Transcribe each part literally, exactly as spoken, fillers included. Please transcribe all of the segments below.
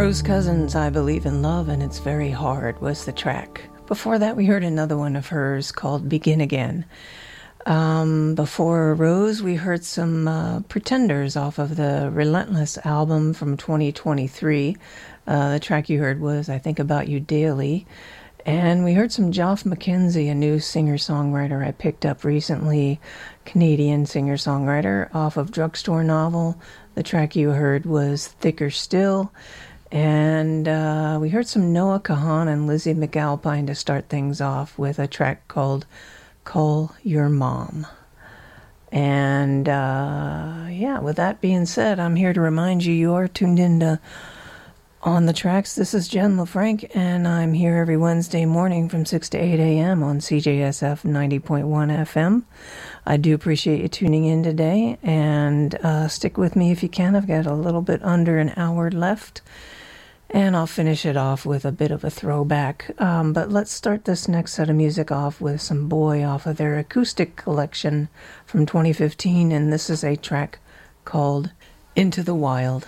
Rose Cousins, I Believe in Love and It's Very Hard was the track. Before that, we heard another one of hers called Begin Again. Um, before Rose, we heard some uh, Pretenders off of the Relentless album from twenty twenty-three. Uh, the track you heard was I Think About You Daily. And we heard some Geoff McKenzie, a new singer-songwriter I picked up recently, Canadian singer-songwriter, off of Drugstore Novel. The track you heard was Thicker Still. And uh, we heard some Noah Kahan and Lizzie McAlpine to start things off with a track called Call Your Mom. And uh, yeah, with that being said, I'm here to remind you, you are tuned into On the Tracks. This is Jen LaFranc, and I'm here every Wednesday morning from six to eight a.m. on C J S F ninety point one F M. I do appreciate you tuning in today, and uh, stick with me if you can. I've got a little bit under an hour left. And I'll finish it off with a bit of a throwback. Um, but let's start this next set of music off with some Boy off of their acoustic collection from twenty fifteen. And this is a track called Into the Wild.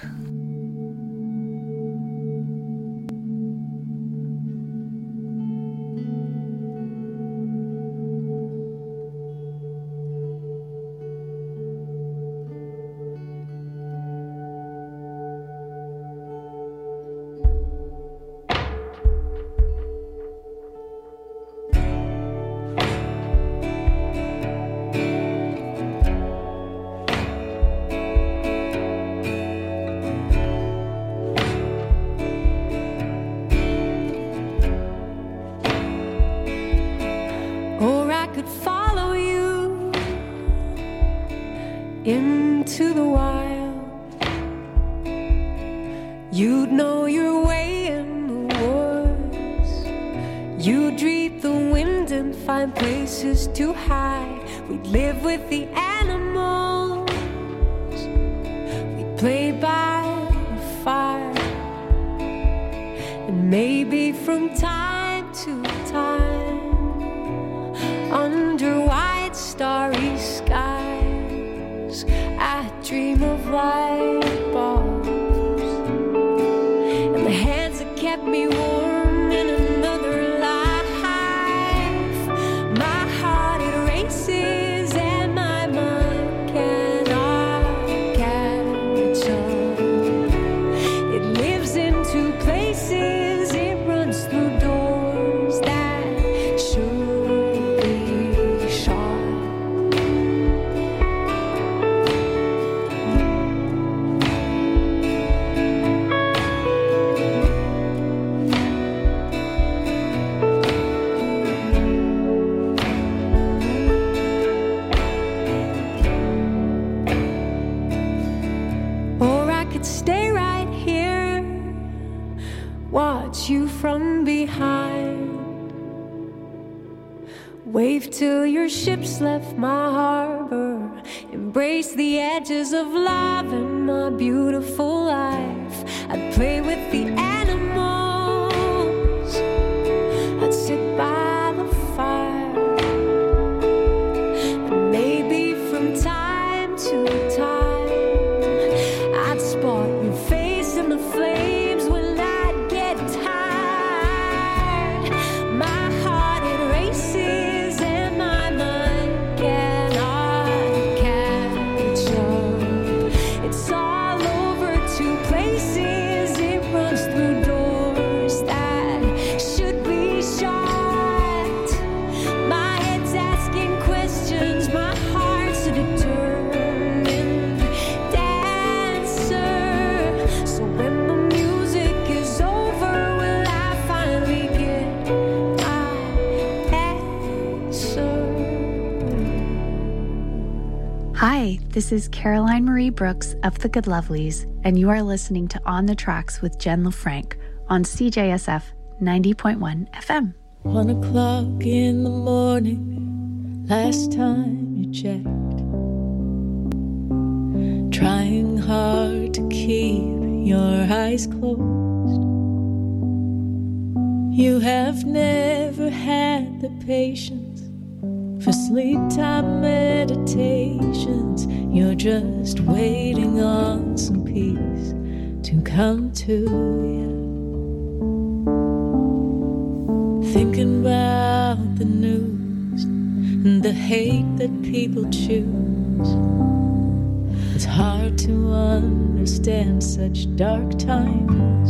Into the wild, you'd know your way in the woods. You'd read the wind and find places to hide. We'd live with the animals. We'd play by the fire, and maybe from time to time, under white starry skies, I dream of light bulbs and the hands that kept me warm in another life. My heart, it races and my mind cannot catch up. It lives in two places, it runs through doors that should be shut. Stay right here, watch you from behind, wave till your ship's left my harbor, embrace the edges of love and my beautiful life. I'd play with the animals, I'd sit by the fire, and maybe from time to time spot your face in the flames when I get tired. My heart, it races and my mind cannot catch up. It's all over two places, it runs through doors that should be shut. My head's asking questions, my heart's a determined Hi, this is Caroline Marie Brooks of The Good Lovelies, and you are listening to On the Tracks with Jen LaFranc on C J S F ninety point one F M. One o'clock in the morning, last time you checked. Trying hard to keep your eyes closed. You have never had the patience for sleep time meditations. You're just waiting on some peace to come to you. Thinking about the news and the hate that people choose. It's hard to understand such dark times.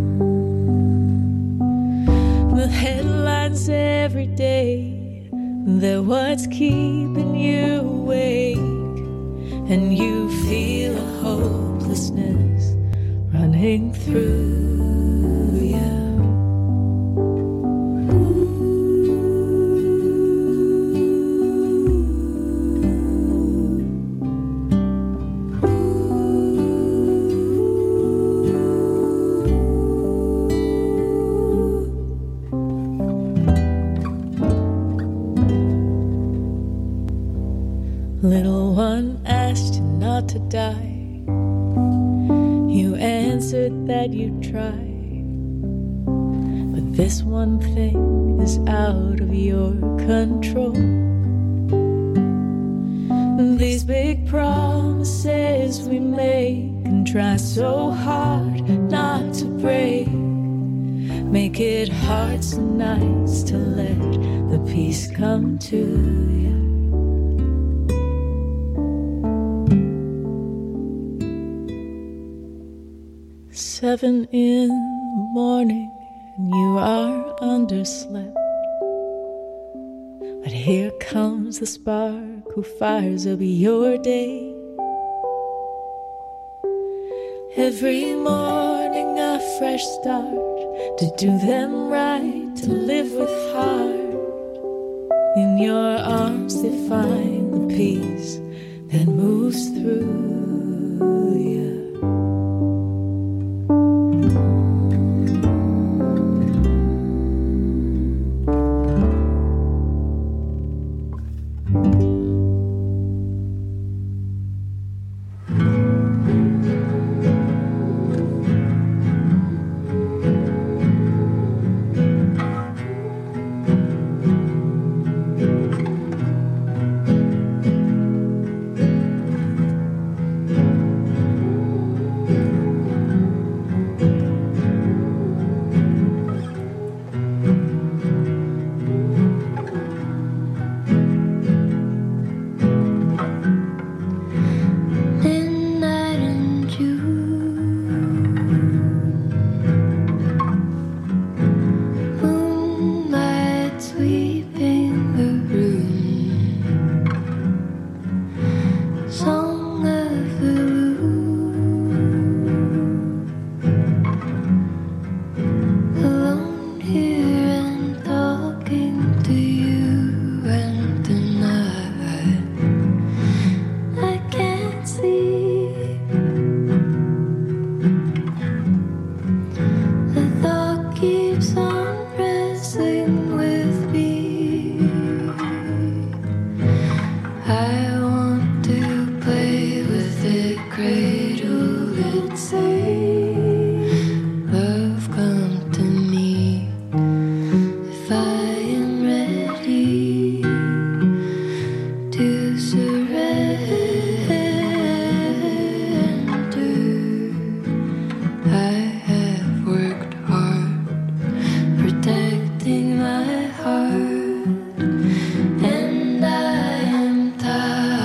The headlines every day, they're what's keeping you awake. And you feel a hopelessness running through you. Little one asked you not to die. You answered that you'd try. But this one thing is out of your control. These big promises we make and try so hard not to break, make it hard some nights to let the peace come to you. Seven in the morning and you are underslept. But here comes the spark who fires up your day. Every morning a fresh start, to do them right, to live with heart. In your arms they find the peace that moves through you. Protecting my heart, and I am tired.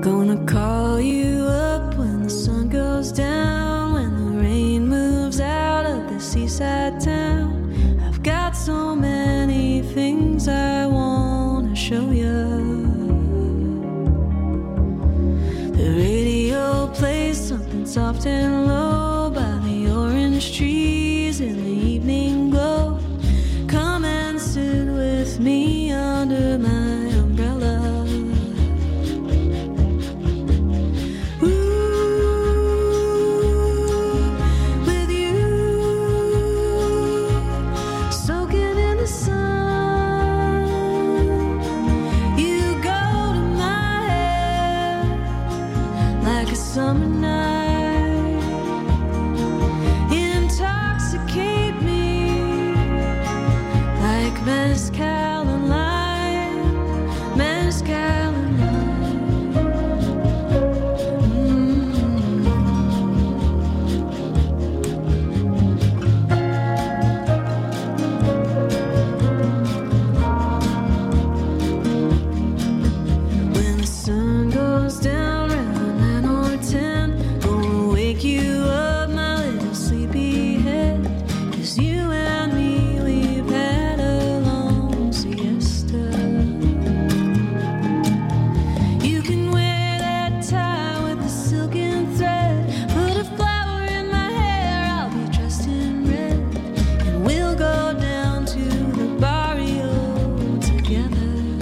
Gonna call you up when the sun goes down, when the rain moves out of the seaside town. I've got so many things I wanna show you. The radio plays something soft and low by the orange trees in the evening glow. Come and sit with me under my umbrella. Summer night, intoxicate me like mezcal and lime, mezcal and lime. Mm-hmm. When the sun goes down you up, my little sleepyhead, 'cause you and me, we've had a long siesta. You can wear that tie with the silken thread, put a flower in my hair, I'll be dressed in red, and we'll go down to the barrio together.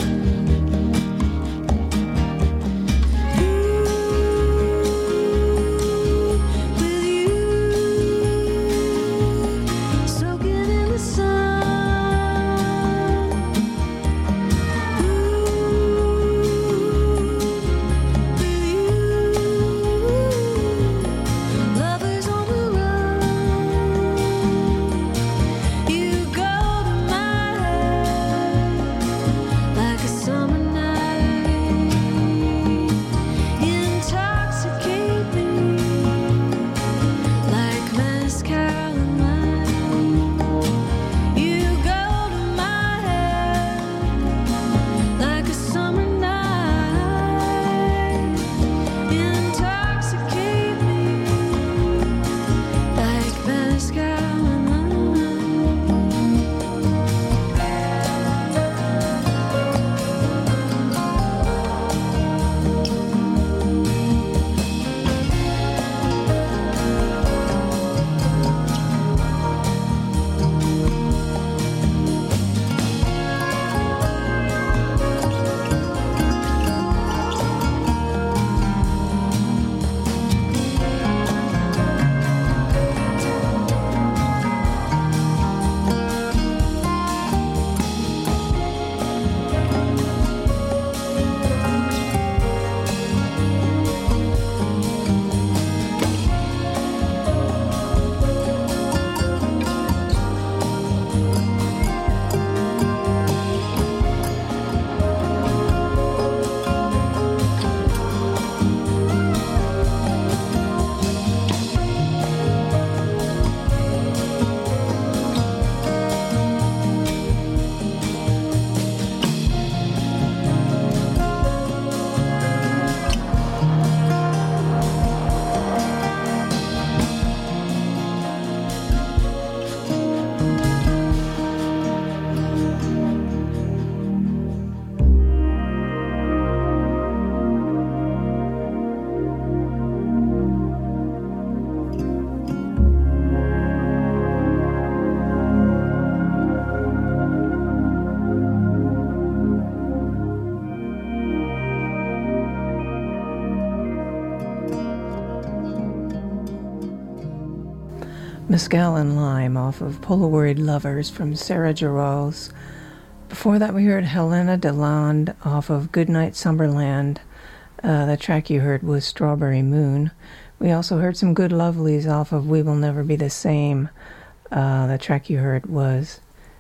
Mescal and Lime off of Polaroid Lovers from Sarah Giroux. Before that we heard Helena DeLande off of Goodnight Summerland. Uh, the track you heard was Strawberry Moon. We also heard some Good Lovelies off of We Will Never Be the Same. Uh, the track you heard was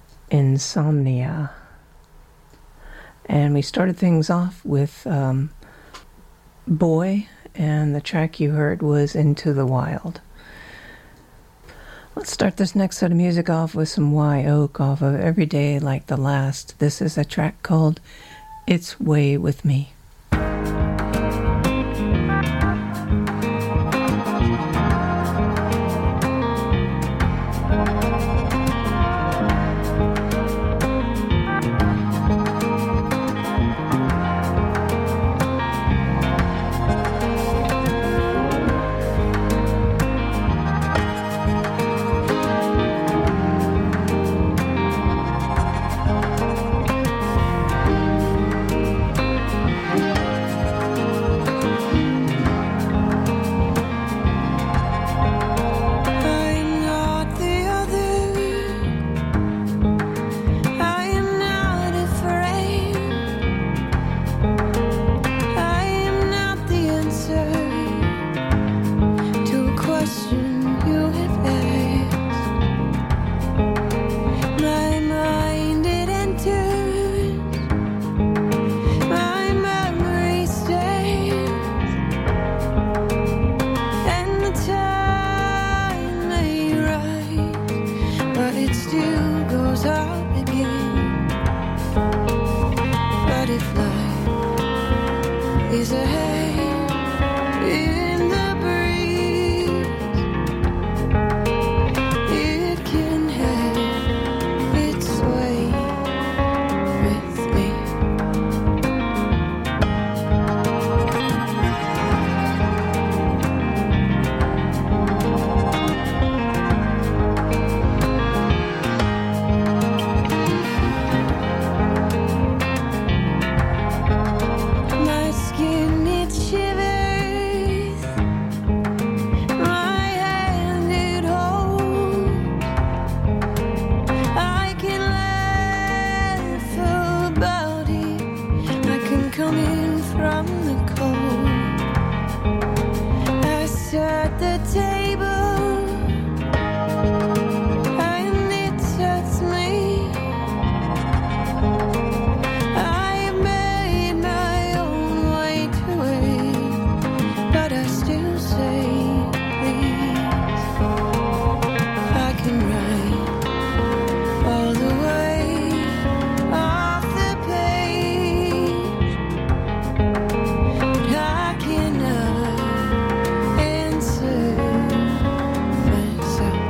Insomnia. And we started things off with um, Boy, and the track you heard was Into the Wild. Let's start this next set of music off with some Wye Oak off of Every Day Like the Last. This is a track called It's Way With Me. Thank is a hand in the breeze. It can have its way with me. My skin, it shivers. My hand, it holds. I can laugh about it. I can come in from the cold. I set the table, and it sets me. I made my own way to it, but I still say please. I can write all the way off the page, but I cannot answer myself.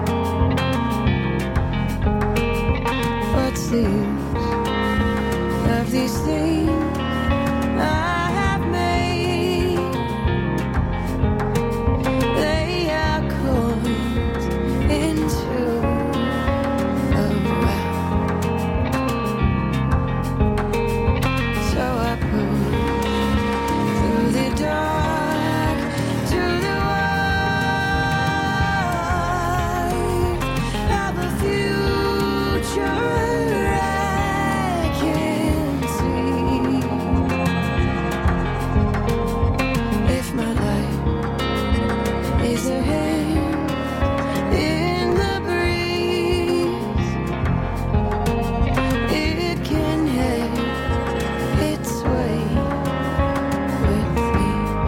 What's the use of these things I have made? They are coins into a well. So I pull through the dark to the light. Have a future I can see. If my life is a hand in the breeze, it can have its way with me.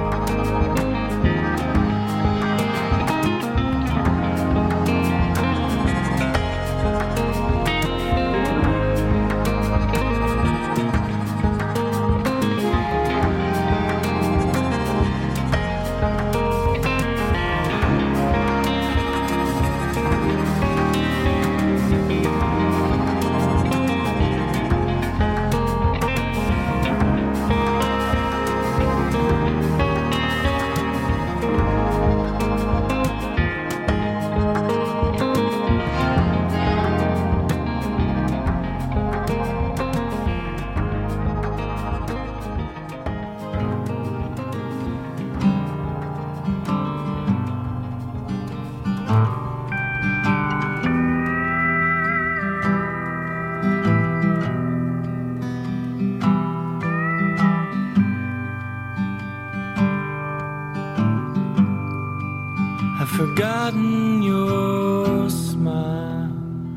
I've forgotten your smile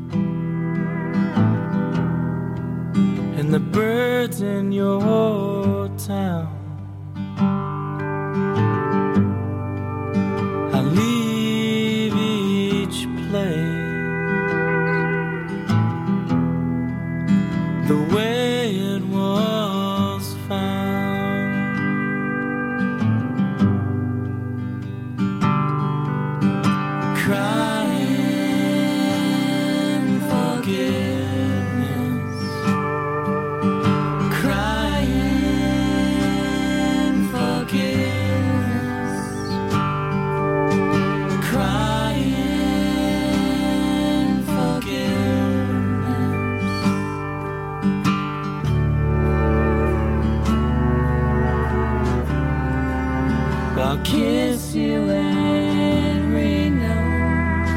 and the birds in your town. I leave each place the way it was found. Crying forgiveness, crying forgiveness, crying forgiveness. I'll kiss you every night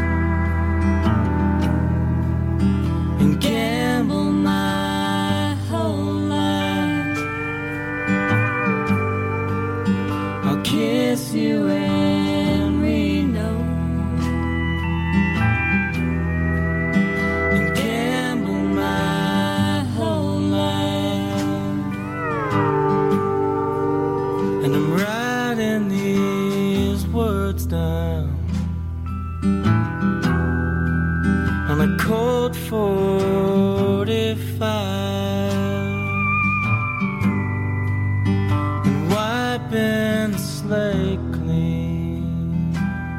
and gamble my whole life. I'll kiss you every night and gamble my whole life. And I'm writing these words down on a cold forty-five. And slate clean.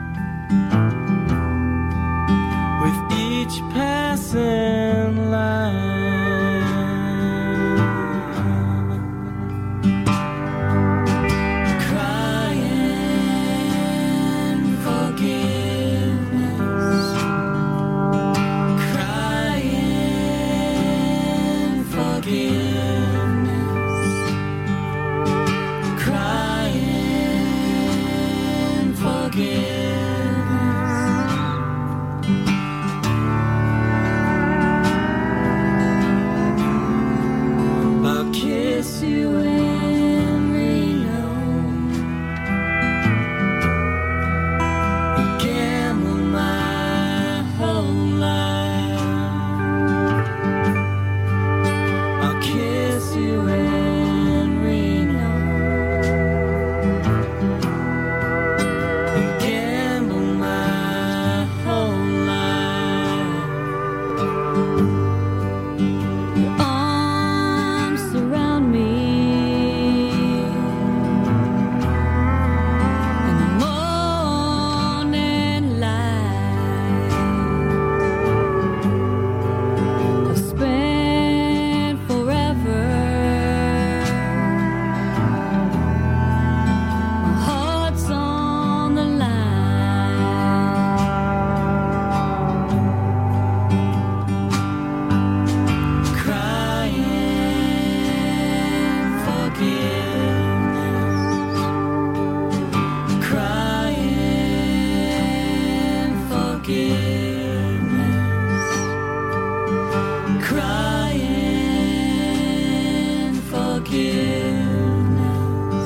With each passing line, crying forgiveness, crying forgiveness, crying forgiveness. I'll kiss you and Reno and gamble my whole life. I'll kiss you and Reno and gamble my whole life. Your arms surround me in the morning light. I'll spend forever. My heart's on the line. Crying forgiveness, crying forgiveness, crying forgiveness.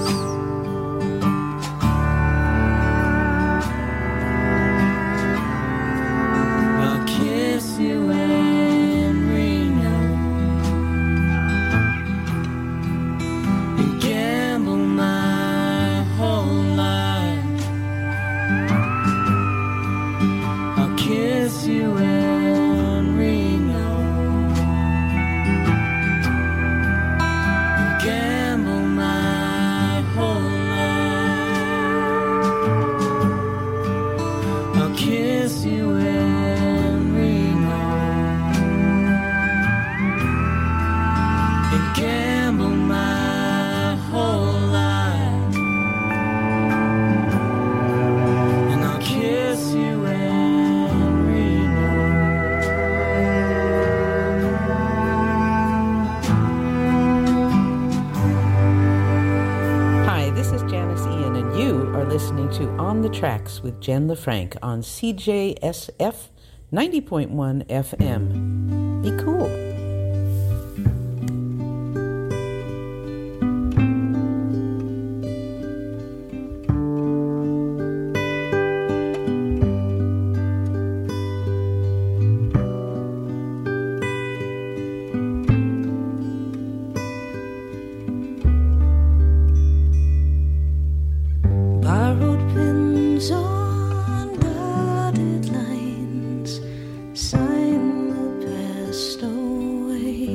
I'll kiss you and Reno and gamble my whole life. I'll kiss you and Reno and gamble my whole life. I'll kiss you and Reno and gamble my whole life. And I'll kiss you and Reno. Hi, this is Janice Ian, and you are listening to On the Tracks with Jen LaFranc on C J S F ninety point one F M. Be cool. Borrowed pins on dotted lines, sign the past away.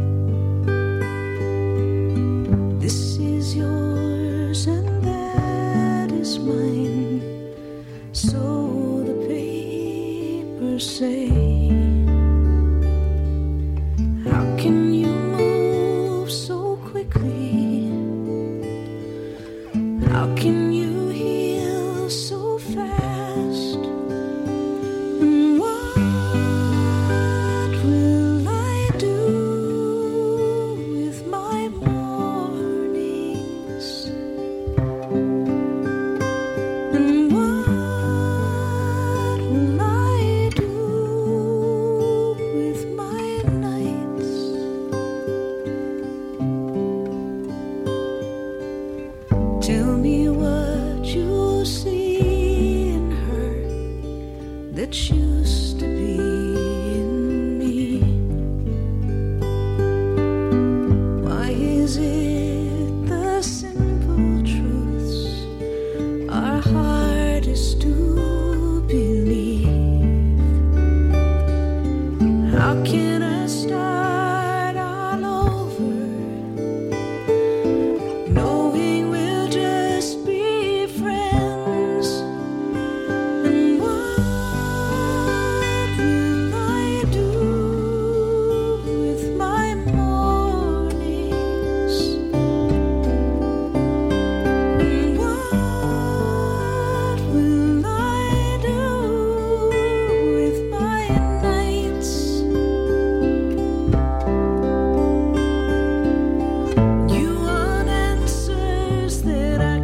This is yours and that is mine, so the papers say. How can you move so quickly? How can you heal so fast? And what will I do with my mornings? And what will I do with my nights? Tell me what you see in her that used to be in me. Why is it the simple truths are hardest to believe? How can I start all over, knowing we'll just be that I